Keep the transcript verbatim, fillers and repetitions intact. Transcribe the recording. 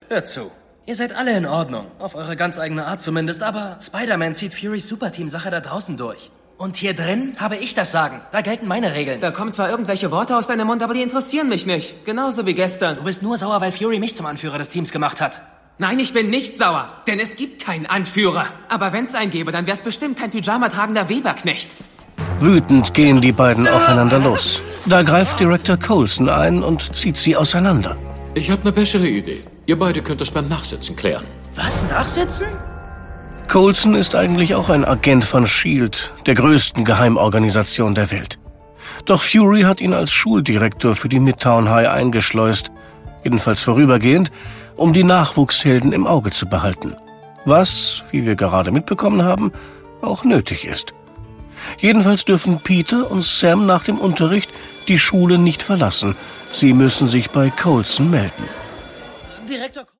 Hört zu. Ihr seid alle in Ordnung. Auf eure ganz eigene Art zumindest. Aber Spider-Man zieht Furys Superteam-Sache da draußen durch. Und hier drin habe ich das Sagen. Da gelten meine Regeln. Da kommen zwar irgendwelche Worte aus deinem Mund, aber die interessieren mich nicht. Genauso wie gestern. Du bist nur sauer, weil Fury mich zum Anführer des Teams gemacht hat. Nein, ich bin nicht sauer, denn es gibt keinen Anführer. Aber wenn's einen gäbe, dann wär's bestimmt kein Pyjama-tragender Weberknecht. Wütend gehen die beiden aufeinander los. Da greift Direktor Coulson ein und zieht sie auseinander. Ich habe eine bessere Idee. Ihr beide könnt es beim Nachsitzen klären. Was, Nachsitzen? Coulson ist eigentlich auch ein Agent von S H I E L D, der größten Geheimorganisation der Welt. Doch Fury hat ihn als Schuldirektor für die Midtown High eingeschleust, jedenfalls vorübergehend, um die Nachwuchshelden im Auge zu behalten. Was, wie wir gerade mitbekommen haben, auch nötig ist. Jedenfalls dürfen Peter und Sam nach dem Unterricht die Schule nicht verlassen. Sie müssen sich bei Coulson melden. Direktor